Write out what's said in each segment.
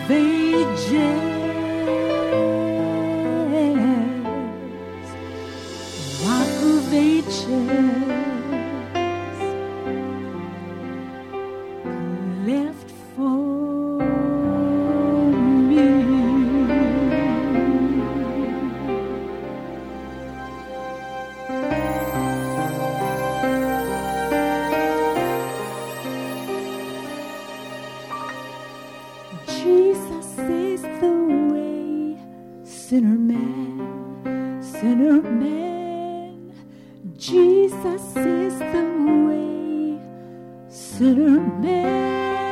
left for me. Jesus is the way, sinner man, sinner man. Jesus is the way, sinner man.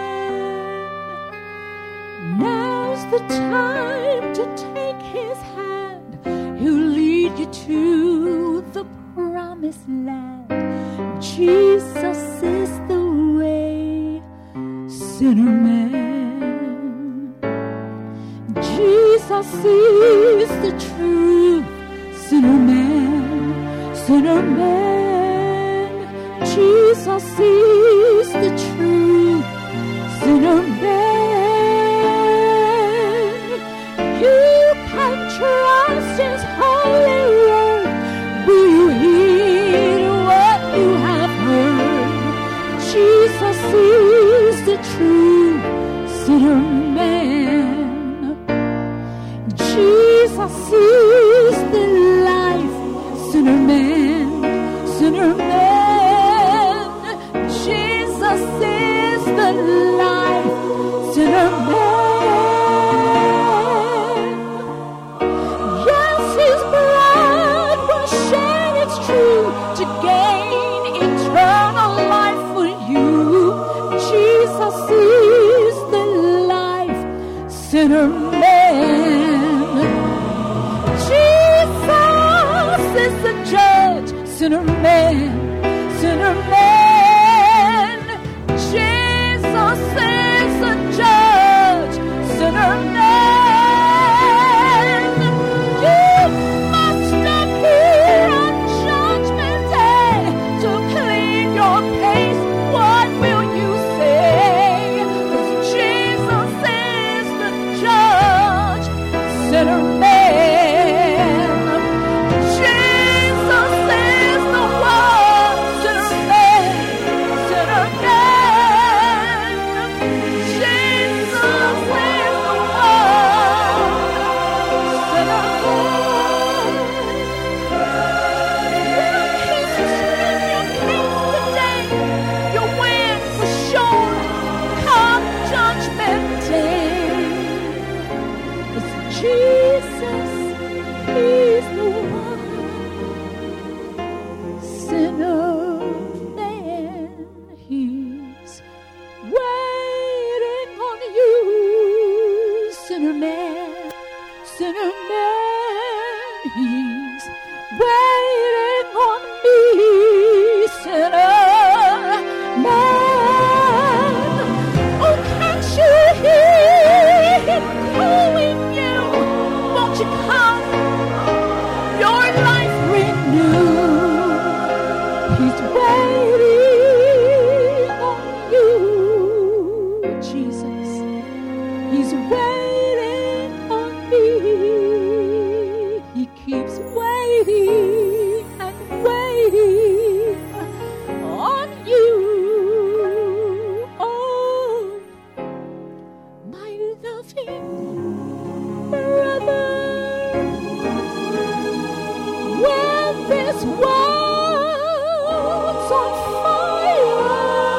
Now's the time to take his hand. He'll lead you to the promised land. Jesus is the way, sinner man. Jesus is the truth, sinner man, sinner man. Jesus is the truth, sinner man. You can trust his holy word. Will you heed what you have heard? Jesus is the truth, sinner man. Jesus is the life, sinner man, sinner man. Jesus is the life, sinner man. Yes, his blood was shed, it's true, to gain eternal life for you. Jesus is the life, sinner man. Jesus is the judge, sinner man, sinner man. Jesus is the judge, sinner man. You must appear on Judgment Day to plead your case. What will you say? 'Cause Jesus is the judge, sinner man. Jesus is the one, sinner man, sinner man. Jesus is the one, sinner man. He's in your case today. You win for sure. Come Judgment Day. 'Cause Jesus is the one, sinner man. He's waiting on you, sinner man, sinner man. He's waiting on me, sinner man. Oh, can't you hear him calling you? Won't you come? Your life renewed. He's waiting on you, Jesus. He's waiting on me. He keeps waiting and waiting on you. Oh, my loving brother. When this world's on fire,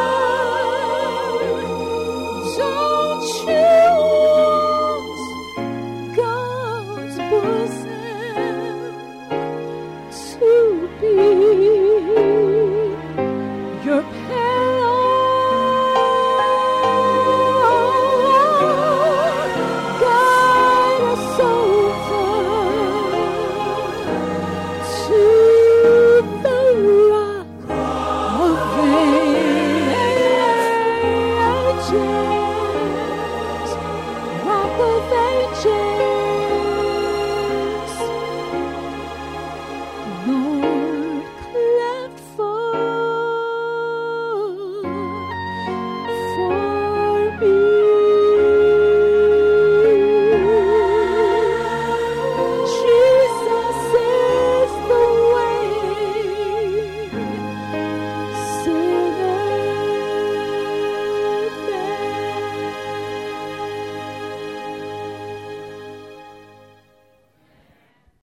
don't choose God's bosom to be your pillow. Guide us over to the rock of ages, rock of ages.